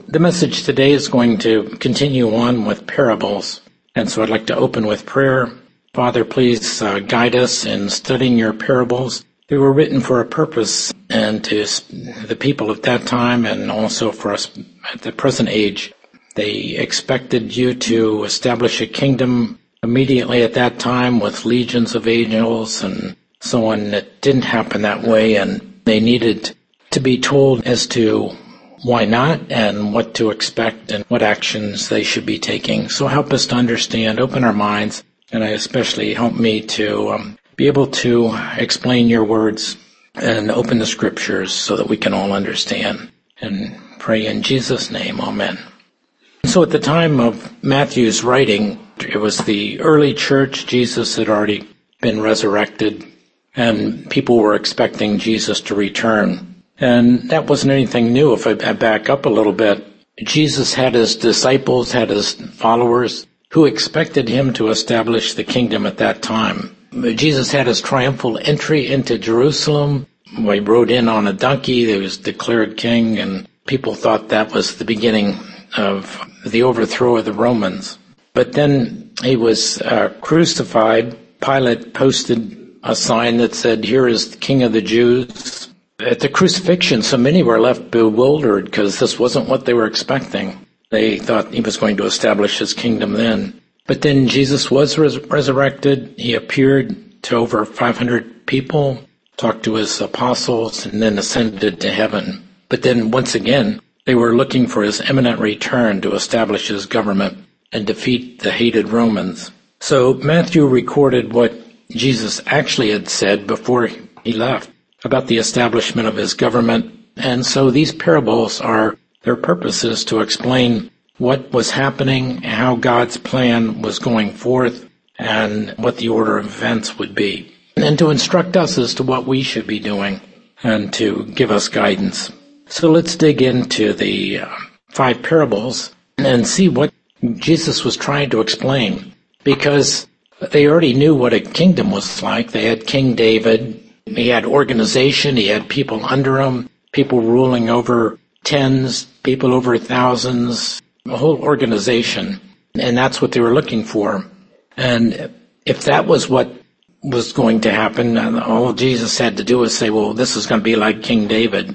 The message today is going to continue on with parables, and so I'd like to open with prayer. Father, please guide us in studying your parables. They were written for a purpose, and to the people at that time and also for us at the present age. They expected you to establish a kingdom immediately at that time with legions of angels and so on. It didn't happen that way, and they needed to be told as to why not and what to expect and what actions they should be taking. So help us to understand, open our minds, and especially help me to be able to explain your words and open the scriptures so that we can all understand. And pray in Jesus' name, amen. So at the time of Matthew's writing, it was the early church. Jesus had already been resurrected, and people were expecting Jesus to return. And that wasn't anything new. If I back up a little bit, Jesus had his disciples, had his followers who expected him to establish the kingdom at that time. Jesus had his triumphal entry into Jerusalem. He rode in on a donkey. He was declared king, and people thought that was the beginning of the overthrow of the Romans. But then he was crucified. Pilate posted a sign that said, "Here is the King of the Jews." At the crucifixion, so many were left bewildered because this wasn't what they were expecting. They thought he was going to establish his kingdom then. But then Jesus was resurrected. He appeared to over 500 people, talked to his apostles, and then ascended to heaven. But then once again, they were looking for his imminent return to establish his government and defeat the hated Romans. So Matthew recorded what Jesus actually had said before he left about the establishment of his government. And so these parables their purpose is to explain what was happening, how God's plan was going forth, and what the order of events would be, and to instruct us as to what we should be doing and to give us guidance. So let's dig into the 5 parables and see what Jesus was trying to explain, because they already knew what a kingdom was like. They had King David. He had organization. He had people under him, people ruling over tens, people over thousands, a whole organization. And that's what they were looking for. And if that was what was going to happen, all Jesus had to do was say, well, this is going to be like King David.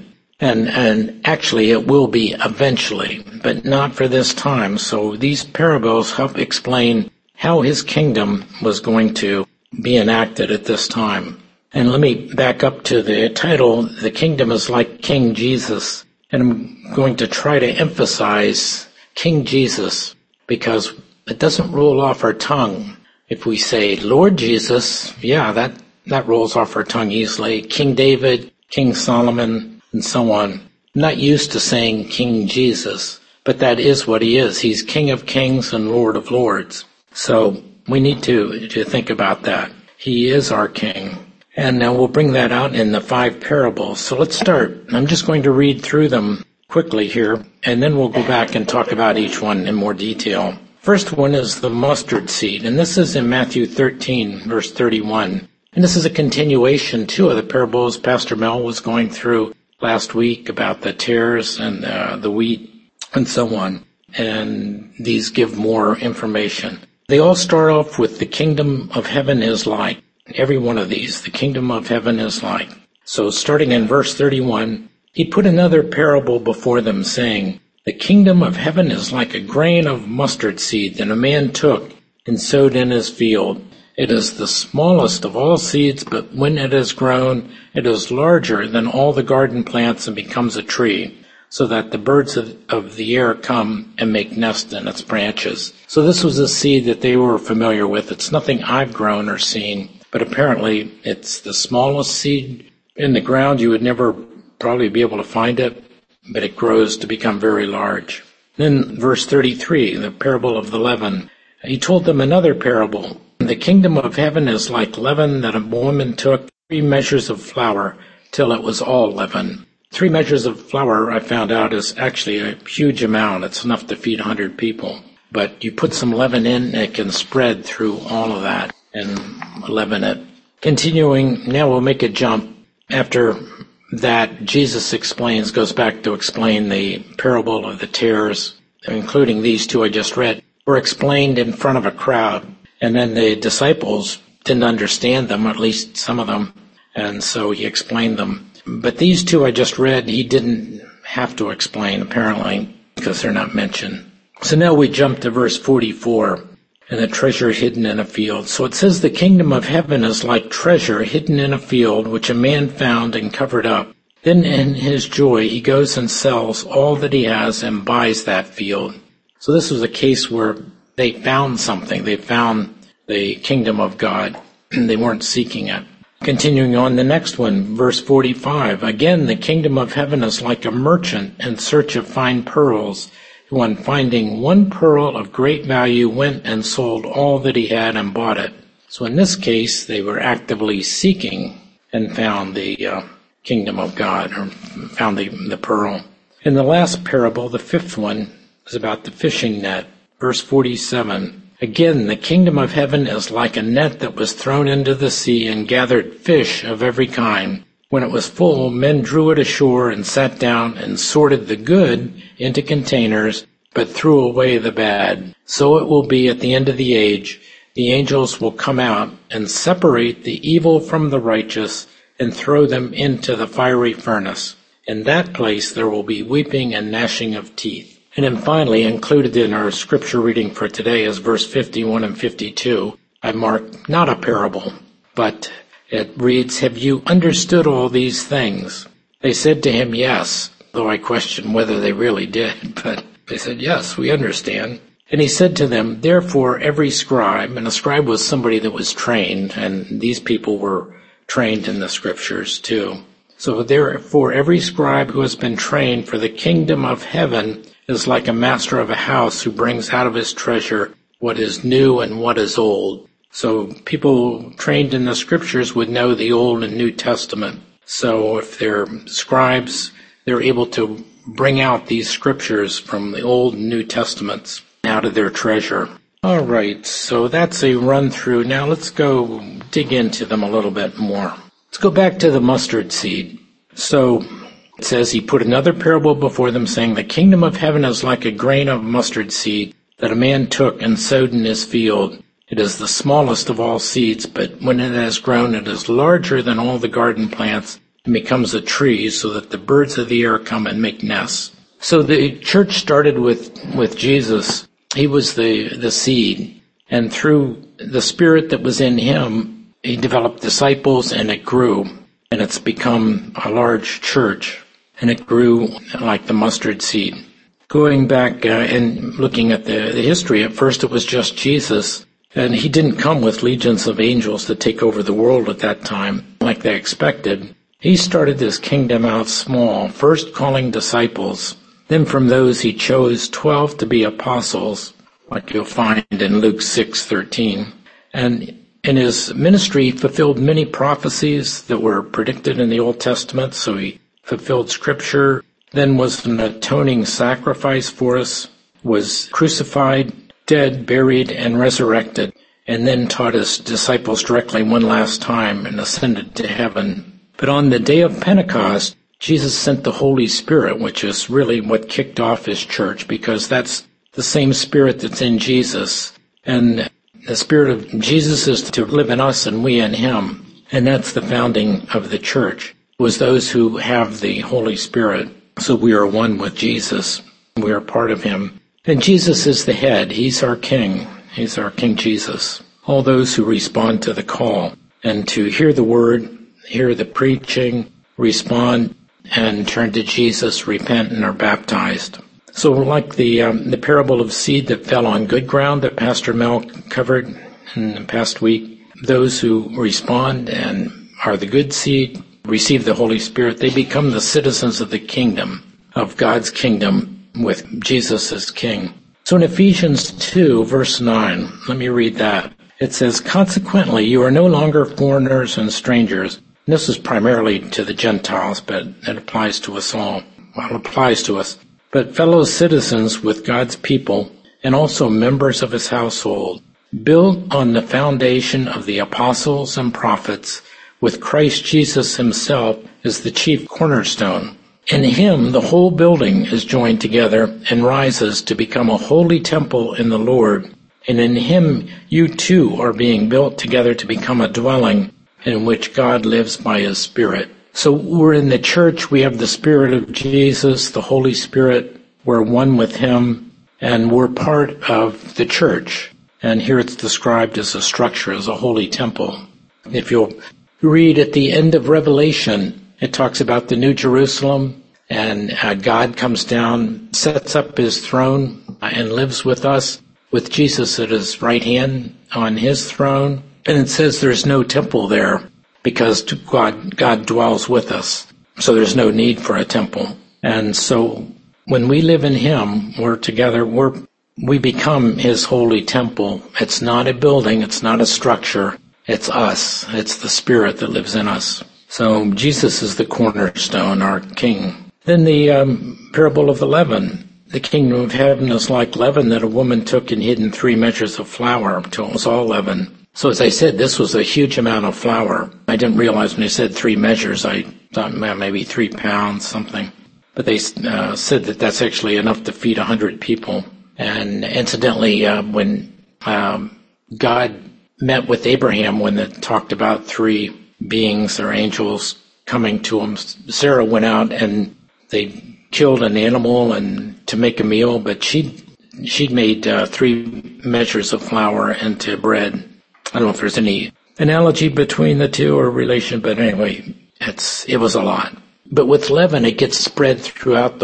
And actually it will be eventually, but not for this time. So these parables help explain how his kingdom was going to be enacted at this time. And let me back up to the title, The Kingdom is Like King Jesus. And I'm going to try to emphasize King Jesus because it doesn't roll off our tongue. If we say Lord Jesus, yeah, that rolls off our tongue easily. King David, King Solomon, and so on. I'm not used to saying King Jesus, but that is what he is. He's King of Kings and Lord of Lords. So we need to think about that. He is our King. And now we'll bring that out in the 5 parables. So let's start. I'm just going to read through them quickly here, and then we'll go back and talk about each one in more detail. First one is the mustard seed, and this is in Matthew 13, verse 31. And this is a continuation, too, of the parables Pastor Mel was going through last week about the tares and the wheat and so on. And these give more information. They all start off with the kingdom of heaven is like. Every one of these, the kingdom of heaven is like. So starting in verse 31, he put another parable before them, saying, the kingdom of heaven is like a grain of mustard seed that a man took and sowed in his field. It is the smallest of all seeds, but when it is grown, it is larger than all the garden plants and becomes a tree, so that the birds of the air come and make nests in its branches. So this was a seed that they were familiar with. It's nothing I've grown or seen. But apparently it's the smallest seed in the ground. You would never probably be able to find it, but it grows to become very large. Then verse 33, the parable of the leaven. He told them another parable. The kingdom of heaven is like leaven that a woman took 3 measures of flour till it was all leaven. 3 measures of flour, I found out, is actually a huge amount. It's enough to feed 100 people. But you put some leaven in, and it can spread through all of that and leaven it. Continuing, now we'll make a jump. After that Jesus explains goes back to explain the parable of the tares, including these two I just read, were explained in front of a crowd. And then the disciples didn't understand them, at least some of them, and so he explained them. But these two I just read, he didn't have to explain, apparently, because they're not mentioned. So now we jump to verse 44, and the treasure hidden in a field. So it says, the kingdom of heaven is like treasure hidden in a field, which a man found and covered up. Then in his joy he goes and sells all that he has and buys that field. So this was a case where they found something. They found the kingdom of God. They weren't seeking it. Continuing on, the next one, verse 45. Again, the kingdom of heaven is like a merchant in search of fine pearls, who on finding one pearl of great value went and sold all that he had and bought it. So in this case, they were actively seeking and found the kingdom of God, or found the pearl. In the last parable, the fifth one, is about the fishing net. Verse 47. Again, the kingdom of heaven is like a net that was thrown into the sea and gathered fish of every kind. When it was full, men drew it ashore and sat down and sorted the good into containers, but threw away the bad. So it will be at the end of the age. The angels will come out and separate the evil from the righteous and throw them into the fiery furnace. In that place there will be weeping and gnashing of teeth. And then finally, included in our scripture reading for today is verse 51 and 52. I marked not a parable, but it reads, have you understood all these things? They said to him, yes, though I question whether they really did, but they said, yes, we understand. And he said to them, therefore every scribe, and a scribe was somebody that was trained, and these people were trained in the scriptures too. So therefore every scribe who has been trained for the kingdom of heaven is like a master of a house who brings out of his treasure what is new and what is old. So people trained in the scriptures would know the Old and New Testament. So if they're scribes, they're able to bring out these scriptures from the Old and New Testaments out of their treasure. All right, so that's a run through. Now let's go dig into them a little bit more. Let's go back to the mustard seed. So it says, he put another parable before them, saying, the kingdom of heaven is like a grain of mustard seed that a man took and sowed in his field. It is the smallest of all seeds, but when it has grown, it is larger than all the garden plants and becomes a tree, so that the birds of the air come and make nests. So the church started with Jesus. He was the seed, and through the Spirit that was in him, he developed disciples, and it grew, and it's become a large church. And it grew like the mustard seed. Going back and looking at the history, at first it was just Jesus, and he didn't come with legions of angels to take over the world at that time like they expected. He started this kingdom out small, first calling disciples. Then from those he chose 12 to be apostles, like you'll find in Luke 6:13. And in his ministry, he fulfilled many prophecies that were predicted in the Old Testament, so he fulfilled scripture, then was an atoning sacrifice for us, was crucified, dead, buried, and resurrected, and then taught his disciples directly one last time and ascended to heaven. But on the day of Pentecost, Jesus sent the Holy Spirit, which is really what kicked off his church, because that's the same Spirit that's in Jesus. And the Spirit of Jesus is to live in us and we in him. And that's the founding of the church, was those who have the Holy Spirit. So we are one with Jesus. We are part of him. And Jesus is the head. He's our King. He's our King Jesus. All those who respond to the call and to hear the word, hear the preaching, respond, and turn to Jesus, repent, and are baptized. So like the parable of seed that fell on good ground that Pastor Mel covered in the past week, those who respond and are the good seed, receive the Holy Spirit, they become the citizens of the kingdom, of God's kingdom, with Jesus as King. So in Ephesians 2, verse 9, let me read that. It says, consequently, you are no longer foreigners and strangers. And this is primarily to the Gentiles, but it applies to us all. Well, it applies to us. But fellow citizens with God's people and also members of his household, built on the foundation of the apostles and prophets, with Christ Jesus himself is the chief cornerstone. In him the whole building is joined together and rises to become a holy temple in the Lord. And in him you too are being built together to become a dwelling in which God lives by his Spirit. So we're in the church, we have the Spirit of Jesus, the Holy Spirit, we're one with him, and we're part of the church. And here it's described as a structure, as a holy temple. If you'll read at the end of Revelation, it talks about the New Jerusalem, and God comes down, sets up his throne, and lives with us, with Jesus at his right hand on his throne. And it says there's no temple there because God dwells with us. So there's no need for a temple. And so when we live in him, we're together, we become his holy temple. It's not a building, it's not a structure, it's us. It's the Spirit that lives in us. So Jesus is the cornerstone, our King. Then the parable of the leaven. The kingdom of heaven is like leaven that a woman took and hid in 3 measures of flour until it was all leaven. So as I said, this was a huge amount of flour. I didn't realize when they said 3 measures, I thought maybe 3 pounds, something. But they said that that's actually enough to feed 100 people. And incidentally, when God met with Abraham, when it talked about 3 beings or angels coming to him, Sarah went out and they killed an animal and to make a meal, but she'd made 3 measures of flour into bread. I don't know if there's any analogy between the two or relation, but anyway, it was a lot. But with leaven, it gets spread throughout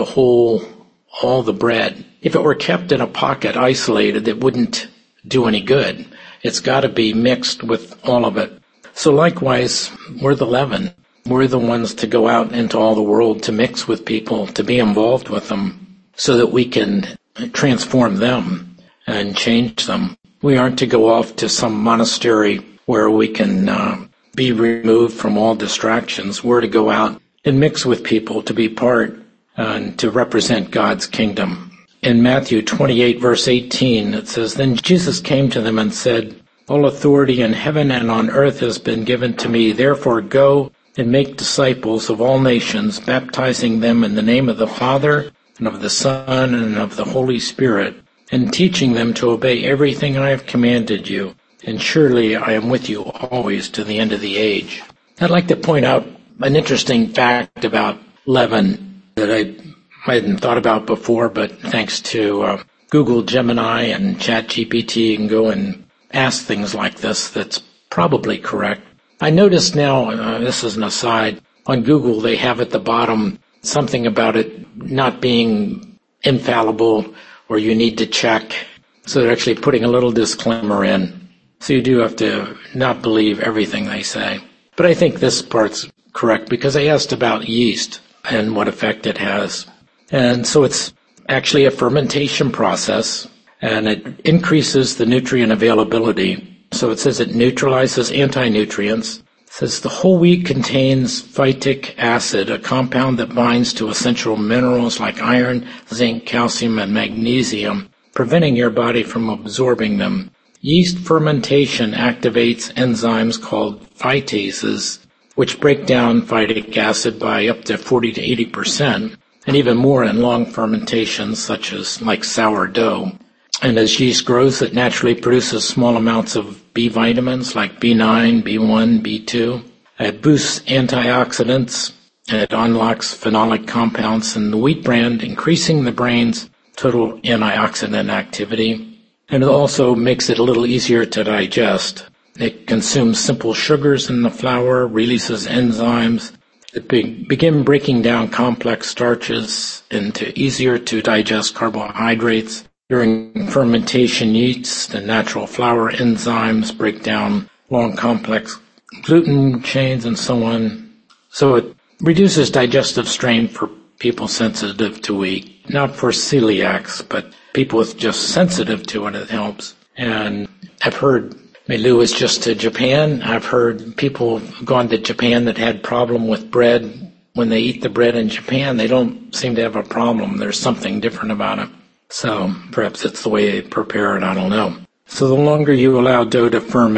all the bread. If it were kept in a pocket, isolated, it wouldn't do any good. It's got to be mixed with all of it. So likewise, we're the leaven. We're the ones to go out into all the world to mix with people, to be involved with them, so that we can transform them and change them. We aren't to go off to some monastery where we can be removed from all distractions. We're to go out and mix with people, to be part and to represent God's kingdom. In Matthew 28, verse 18, it says, "Then Jesus came to them and said, 'All authority in heaven and on earth has been given to me. Therefore go and make disciples of all nations, baptizing them in the name of the Father and of the Son and of the Holy Spirit, and teaching them to obey everything I have commanded you. And surely I am with you always to the end of the age.'" I'd like to point out an interesting fact about leaven that I hadn't thought about before, but thanks to Google Gemini and ChatGPT, you can go and ask things like this that's probably correct. I noticed now, this is an aside, on Google they have at the bottom something about it not being infallible or you need to check. So they're actually putting a little disclaimer in. So you do have to not believe everything they say. But I think this part's correct because I asked about yeast and what effect it has. And so it's actually a fermentation process, and it increases the nutrient availability. So it says it neutralizes anti-nutrients. It says the whole wheat contains phytic acid, a compound that binds to essential minerals like iron, zinc, calcium, and magnesium, preventing your body from absorbing them. Yeast fermentation activates enzymes called phytases, which break down phytic acid by up to 40 to 80%, and even more in long fermentations such as like sourdough. And as yeast grows, it naturally produces small amounts of B vitamins like B9, B1, B2. It boosts antioxidants, and it unlocks phenolic compounds in the wheat bran, increasing the brain's total antioxidant activity. And it also makes it a little easier to digest. It consumes simple sugars in the flour, releases enzymes that begin breaking down complex starches into easier to digest carbohydrates. During fermentation, yeast and natural flour enzymes break down long complex gluten chains and so on. So it reduces digestive strain for people sensitive to wheat. Not for celiacs, but people with just sensitive to it helps. And I've heard, Lou was just to Japan. I've heard people have gone to Japan that had problem with bread. When they eat the bread in Japan, they don't seem to have a problem. There's something different about it. So perhaps it's the way they prepare it, I don't know. So the longer you allow dough to ferment,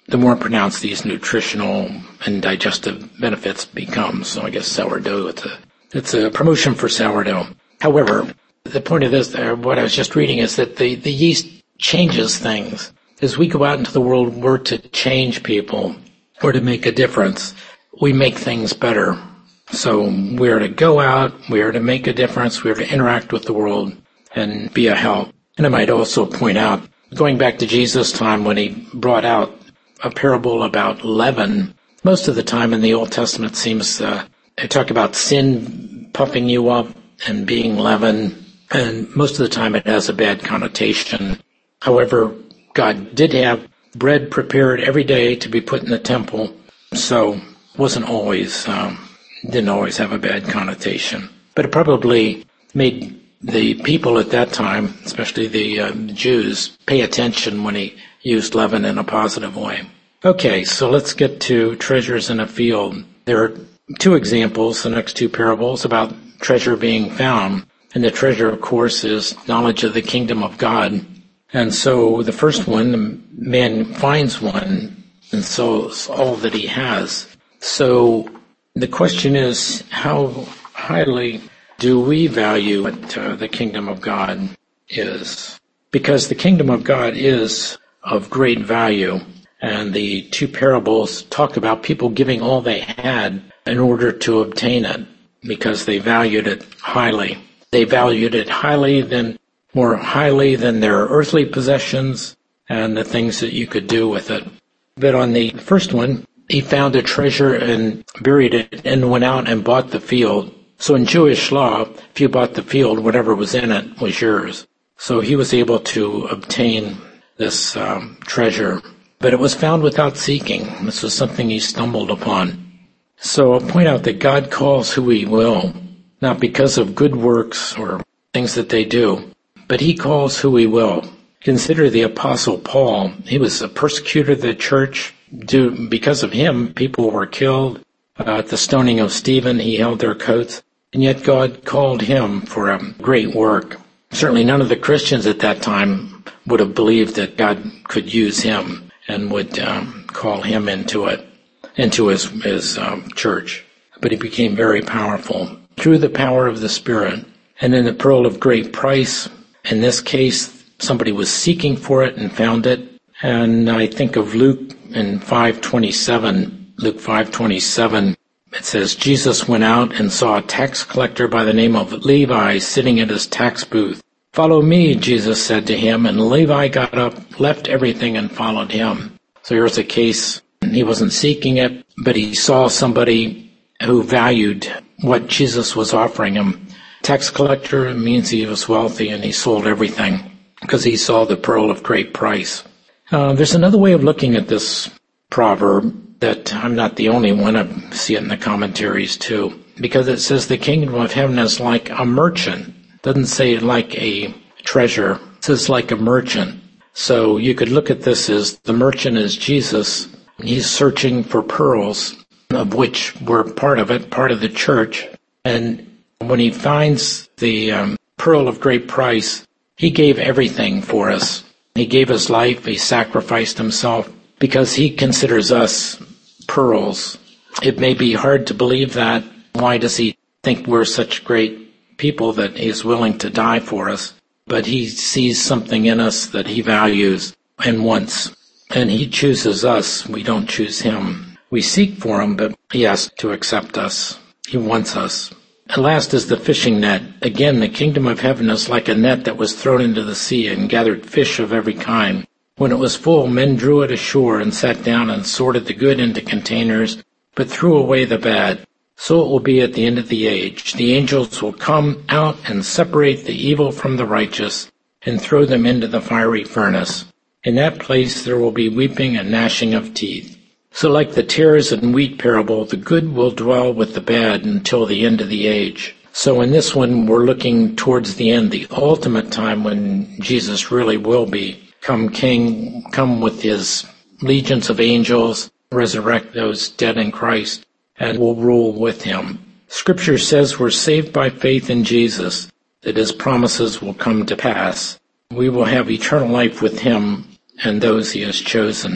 the more pronounced these nutritional and digestive benefits become. So I guess sourdough, it's a promotion for sourdough. However, the point of this, what I was just reading, is that the yeast changes things. As we go out into the world, we're to change people or to make a difference. We make things better. So we're to go out, we're to make a difference, we're to interact with the world and be a help. And I might also point out, going back to Jesus' time when he brought out a parable about leaven, most of the time in the Old Testament seems to talk about sin puffing you up and being leaven, and most of the time it has a bad connotation. However, God did have bread prepared every day to be put in the temple, so wasn't always, didn't always have a bad connotation. But it probably made the people at that time, especially the Jews, pay attention when he used leaven in a positive way. Okay, so let's get to treasures in a field. There are two examples, the next two parables, about treasure being found. And the treasure, of course, is knowledge of the kingdom of God. And so the first one, the man finds one and sells all that he has. So the question is, how highly do we value what the kingdom of God is? Because the kingdom of God is of great value. And the two parables talk about people giving all they had in order to obtain it because they valued it highly. They valued it more highly than their earthly possessions and the things that you could do with it. But on the first one, he found a treasure and buried it and went out and bought the field. So in Jewish law, if you bought the field, whatever was in it was yours. So he was able to obtain this treasure. But it was found without seeking. This was something he stumbled upon. So I'll point out that God calls who he will, not because of good works or things that they do, but he calls who he will. Consider the Apostle Paul. He was a persecutor of the church. Because of him, people were killed. At the stoning of Stephen, he held their coats, and yet God called him for a great work. Certainly none of the Christians at that time would have believed that God could use him and would call him into his church. But he became very powerful through the power of the Spirit. And in the pearl of great price, in this case, somebody was seeking for it and found it. And I think of Luke in 5:27. Luke 5:27, it says, Jesus went out and saw a tax collector by the name of Levi sitting at his tax booth. Follow me, Jesus said to him, and Levi got up, left everything, and followed him. So here's a case, he wasn't seeking it, but he saw somebody who valued what Jesus was offering him. Tax collector means he was wealthy, and he sold everything because he saw the pearl of great price. There's another way of looking at this proverb that I'm not the only one. I see it in the commentaries too, because it says the kingdom of heaven is like a merchant. It doesn't say like a treasure. It says like a merchant. So you could look at this as the merchant is Jesus. He's searching for pearls, of which we're part of it, part of the church. And when he finds the pearl of great price, he gave everything for us. He gave his life. He sacrificed himself because he considers us pearls. It may be hard to believe that. Why does he think we're such great people that he's willing to die for us? But he sees something in us that he values and wants. And he chooses us. We don't choose him. We seek for him, but he has to accept us. He wants us. And last is the fishing net. Again, the kingdom of heaven is like a net that was thrown into the sea and gathered fish of every kind. When it was full, men drew it ashore and sat down and sorted the good into containers, but threw away the bad. So it will be at the end of the age. The angels will come out and separate the evil from the righteous and throw them into the fiery furnace. In that place there will be weeping and gnashing of teeth. So like the tares and wheat parable, the good will dwell with the bad until the end of the age. So in this one, we're looking towards the end, the ultimate time when Jesus really will become king, come with his legions of angels, resurrect those dead in Christ, and will rule with him. Scripture says we're saved by faith in Jesus, that his promises will come to pass. We will have eternal life with him and those he has chosen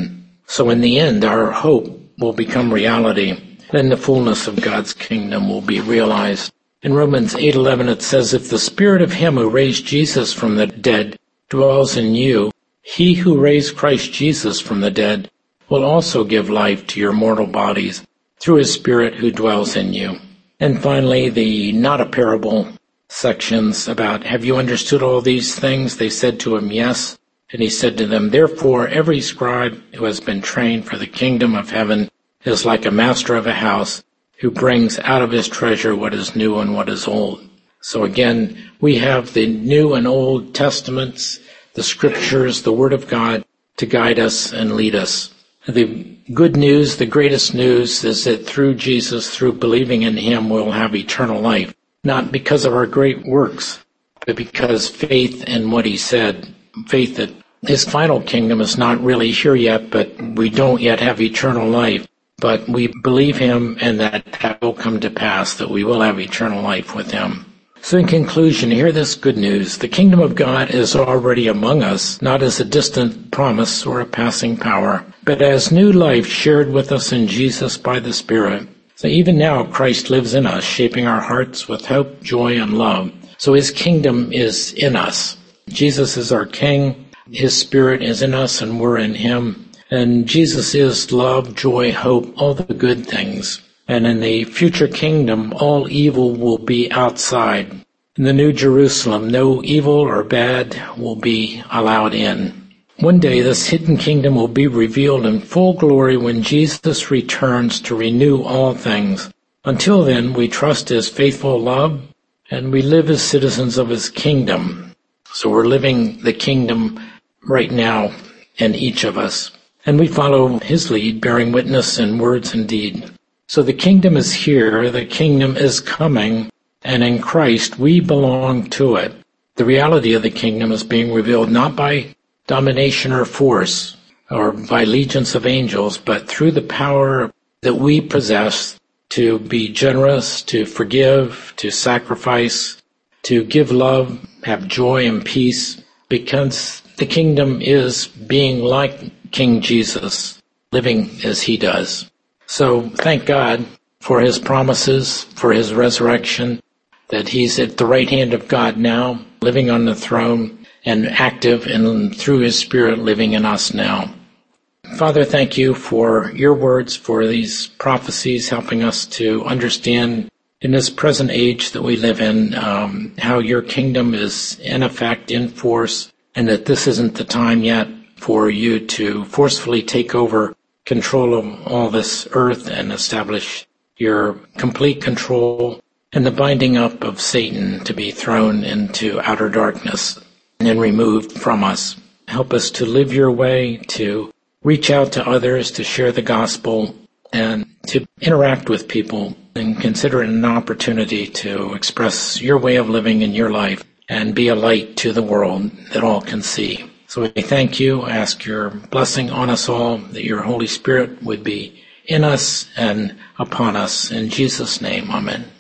So in the end, our hope will become reality. Then the fullness of God's kingdom will be realized. In Romans 8:11 it says, "If the spirit of him who raised Jesus from the dead dwells in you, he who raised Christ Jesus from the dead will also give life to your mortal bodies through his Spirit who dwells in you." And finally, the not a parable sections about, "Have you understood all these things?" They said to him, "Yes." And he said to them, "Therefore every scribe who has been trained for the kingdom of heaven is like a master of a house who brings out of his treasure what is new and what is old." So again, we have the New and Old Testaments, the Scriptures, the Word of God to guide us and lead us. The good news, the greatest news, is that through Jesus, through believing in him, we'll have eternal life. Not because of our great works, but because faith in what he said, faith that his final kingdom is not really here yet, but we don't yet have eternal life. But we believe him, and that will come to pass, that we will have eternal life with him. So in conclusion, hear this good news. The kingdom of God is already among us, not as a distant promise or a passing power, but as new life shared with us in Jesus by the Spirit. So even now, Christ lives in us, shaping our hearts with hope, joy, and love. So his kingdom is in us. Jesus is our King. His Spirit is in us, and we're in him. And Jesus is love, joy, hope, all the good things. And in the future kingdom, all evil will be outside. In the New Jerusalem, no evil or bad will be allowed in. One day, this hidden kingdom will be revealed in full glory when Jesus returns to renew all things. Until then, we trust his faithful love, and we live as citizens of his kingdom. So we're living the kingdom right now in each of us. And we follow his lead, bearing witness in words and deed. So the kingdom is here, the kingdom is coming, and in Christ we belong to it. The reality of the kingdom is being revealed not by domination or force, or by legions of angels, but through the power that we possess to be generous, to forgive, to sacrifice, to give love, have joy and peace, because the kingdom is being like King Jesus, living as he does. So thank God for his promises, for his resurrection, that he's at the right hand of God now, living on the throne and active, and through his Spirit living in us now. Father, thank you for your words, for these prophecies, helping us to understand in this present age that we live in, how your kingdom is in effect, in force, and that this isn't the time yet for you to forcefully take over control of all this earth and establish your complete control, and the binding up of Satan to be thrown into outer darkness and removed from us. Help us to live your way, to reach out to others, to share the gospel, and to interact with people, and consider it an opportunity to express your way of living in your life and be a light to the world that all can see. So we thank you, ask your blessing on us all, that your Holy Spirit would be in us and upon us. In Jesus' name, amen.